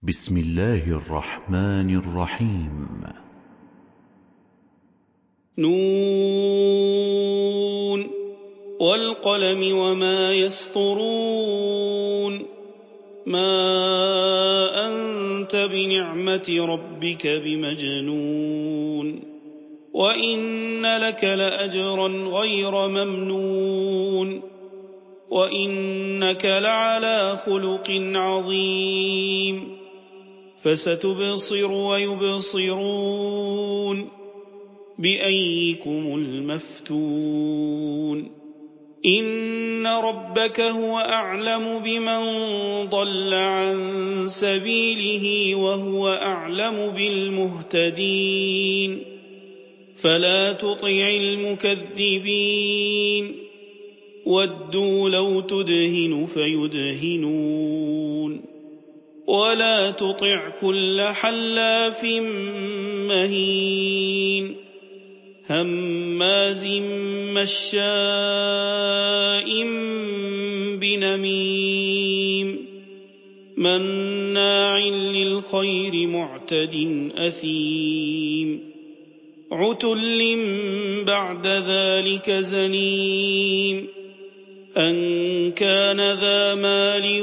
بسم الله الرحمن الرحيم. نون والقلم وما يسطرون ما أنت بنعمة ربك بمجنون وإن لك لأجرا غير ممنون وإنك لعلى خلق عظيم فستبصر ويبصرون بأيكم المفتون إن ربك هو أعلم بمن ضل عن سبيله وهو أعلم بالمهتدين فلا تطع المكذبين ودوا لو تدهن فيدهنون ولا تطع كل حلاف مهين هماز مشاء بنميم مناع للخير معتد أثيم عتل بعد ذلك زنيم أن كان ذا مال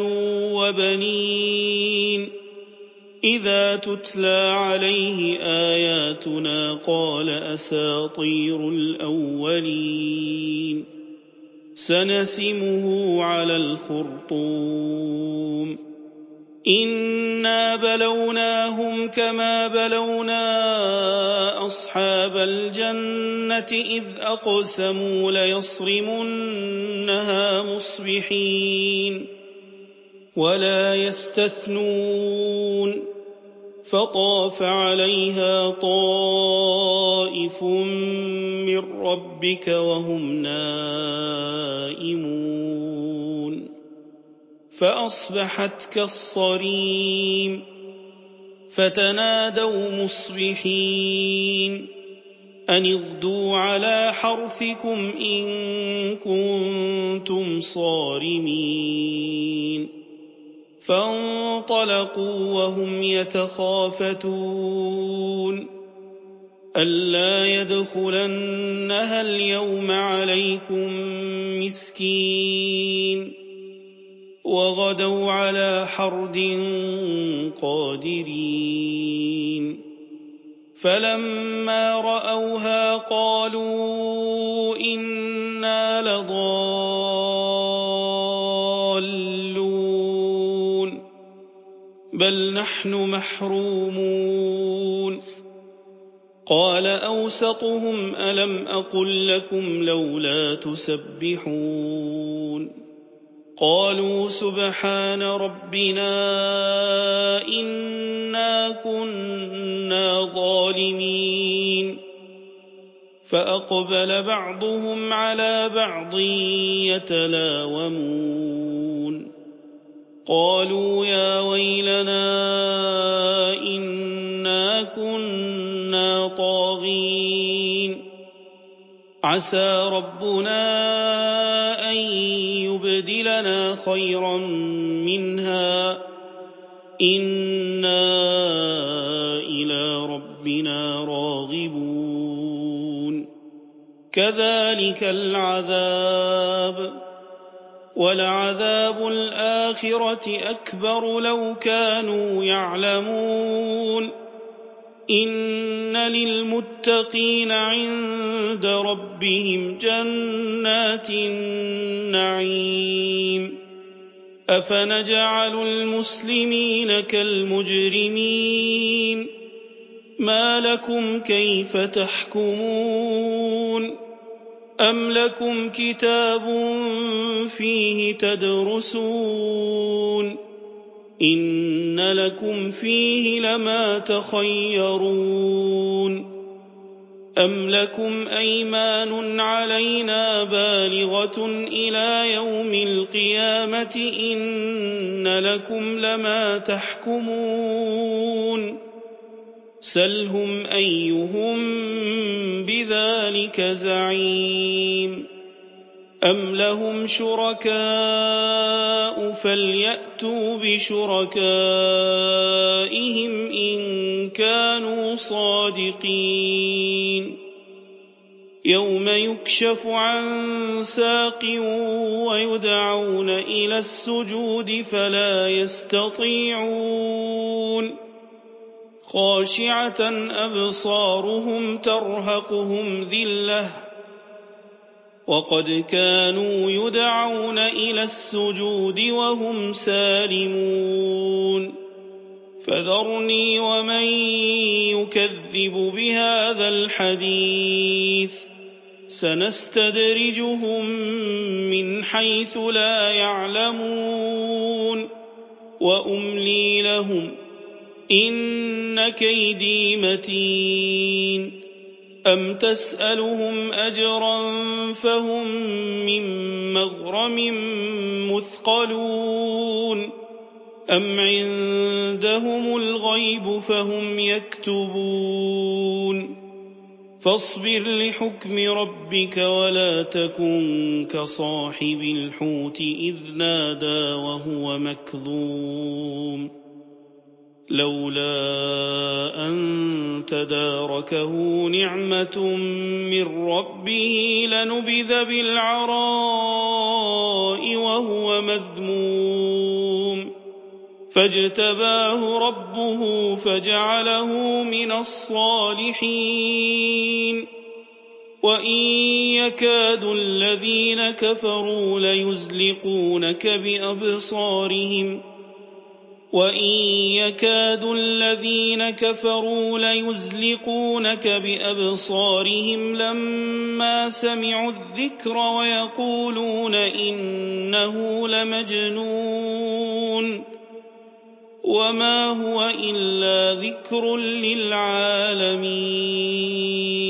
وبنين إذا تتلى عليه آياتنا قال أساطير الأولين سنسمه على الخرطوم إنا بلوناهم كما بلونا أصحاب الجنة إذ أقسموا ليصرمنها مصبحين ولا يستثنون فطاف عليها طائف من ربك وهم نائمون فأصبحت كالصريم فتنادوا مصبحين أن اغدوا على حرثكم إن كنتم صارمين فانطلقوا وهم يتخافتون ألا يدخلنها اليوم عليكم مسكين وغدوا على حرد قادرين فلما رأوها قالوا إنا لضالون بل نحن محرومون قال أوسطهم ألم أقل لكم لولا تسبحون قالوا سبحان ربنا إنا كنا ظالمين فأقبل بعضهم على بعض يتلاومون قالوا يا ويلنا إنا كنا طاغين عسى ربنا أن يبدلنا خيرا منها إنا إلى ربنا راغبون كذلك العذاب ولعذاب الآخرة أكبر لو كانوا يعلمون إن للمتقين عند ربهم جنات النعيم أفنجعل المسلمين كالمجرمين ما لكم كيف تحكمون أم لكم كتاب فيه تدرسون إن لكم فيه لما تخيرون أم لكم أيمان علينا بالغة إلى يوم القيامة إن لكم لما تحكمون سلهم أيهم بذلك زعيم أم لهم شركاء فليأتوا بشركائهم صادقين يوم يكشف عن ساق ويدعون إلى السجود فلا يستطيعون خاشعة أبصارهم ترهقهم ذلة وقد كانوا يدعون إلى السجود وهم سالمون فذرني ومن يكذب بهذا الحديث سنستدرجهم من حيث لا يعلمون وأملي لهم إن كيدي متين أم تسألهم أجرا فهم من مغرم مثقلون أم عندهم الغيب فهم يكتبون فاصبر لحكم ربك ولا تكن كصاحب الحوت إذ نادى وهو مكظوم لولا أن تداركه نعمة من ربه لنبذ بالعراء وهو مذموم فاجتباه ربه فجعله من الصالحين وإن يكاد الذين كفروا ليزلقونك بأبصارهم لما سمعوا الذكر ويقولون إنه لمجنون وما هو إلا ذكر للعالمين